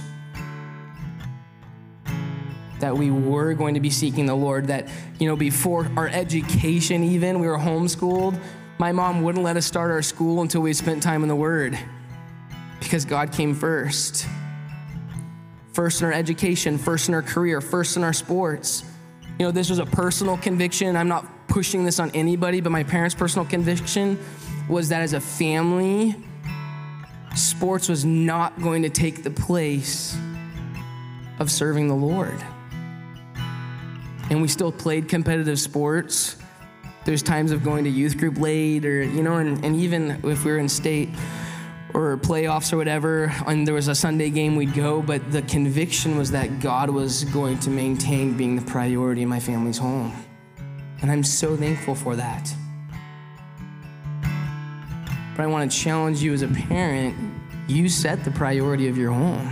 [SPEAKER 1] That we were going to be seeking the Lord, that, you know, before our education even, we were homeschooled. My mom wouldn't let us start our school until we spent time in the Word, because God came first. First in our education, first in our career, first in our sports. You know, this was a personal conviction. I'm not pushing this on anybody, but my parents' personal conviction was that as a family, sports was not going to take the place of serving the Lord. And we still played competitive sports. There's times of going to youth group late, or, you know, and, and even if we were in state or playoffs or whatever, and there was a Sunday game, we'd go, but the conviction was that God was going to maintain being the priority in my family's home. And I'm so thankful for that. But I want to challenge you as a parent, you set the priority of your home.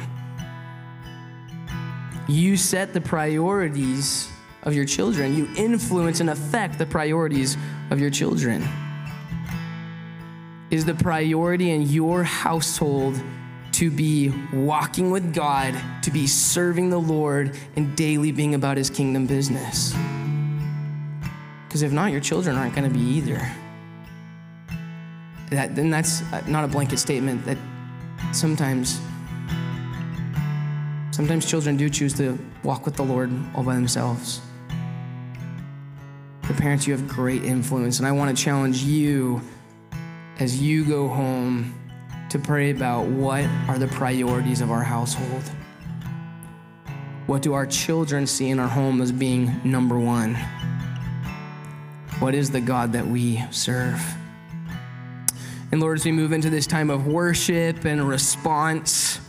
[SPEAKER 1] You set the priorities of your children. You influence and affect the priorities of your children. Is the priority in your household to be walking with God, to be serving the Lord, and daily being about his kingdom business? Because if not, your children aren't going to be either. That, then that's not a blanket statement that sometimes, sometimes children do choose to walk with the Lord all by themselves. The parents, you have great influence, and I want to challenge you as you go home to pray about what are the priorities of our household. What do our children see in our home as being number one? What is the God that we serve? And Lord, as we move into this time of worship and response,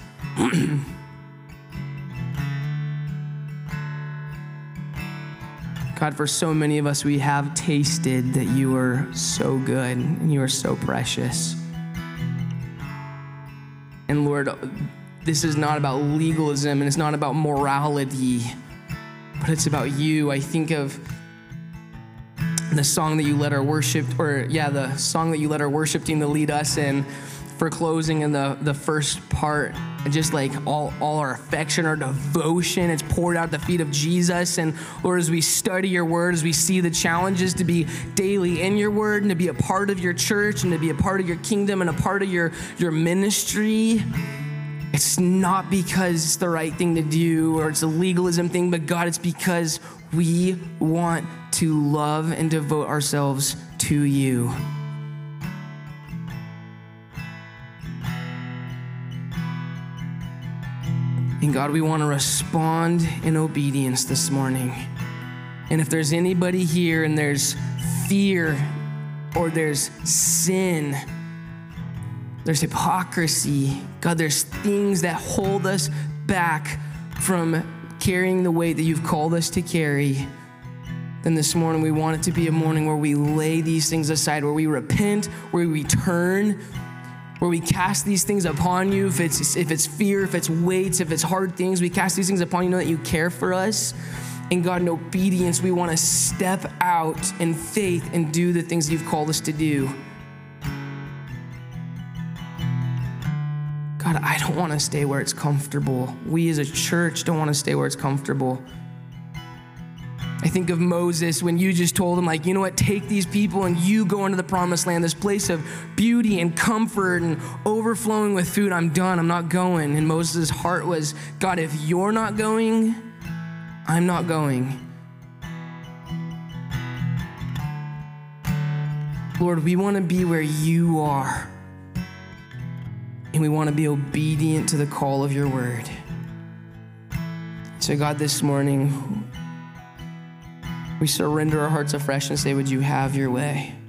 [SPEAKER 1] God, for so many of us, we have tasted that you are so good and you are so precious. And Lord, this is not about legalism and it's not about morality, but it's about you. I think of the song that you led our worship, or yeah, the song that you led our worship team to lead us in for closing in the, the first part. And just like all, all our affection, our devotion, it's poured out at the feet of Jesus. And Lord, as we study your word, as we see the challenges to be daily in your word and to be a part of your church and to be a part of your kingdom and a part of your, your ministry, it's not because it's the right thing to do or it's a legalism thing, but God, it's because we want to love and devote ourselves to you. And God, we want to respond in obedience this morning. And if there's anybody here and there's fear or there's sin, there's hypocrisy, God, there's things that hold us back from carrying the weight that you've called us to carry, then this morning we want it to be a morning where we lay these things aside, where we repent, where we turn, where we cast these things upon you. If it's if it's fear, if it's weights, if it's hard things, we cast these things upon you, know that you care for us. And God, in obedience, we want to step out in faith and do the things you've called us to do. God, I don't want to stay where it's comfortable. We as a church don't want to stay where it's comfortable. I think of Moses when you just told him, like, you know what, take these people and you go into the promised land, this place of beauty and comfort and overflowing with food. I'm done. I'm not going. And Moses' heart was, God, if you're not going, I'm not going. Lord, we want to be where you are. And we want to be obedient to the call of your word. So God, this morning, we surrender our hearts afresh and say, would you have your way?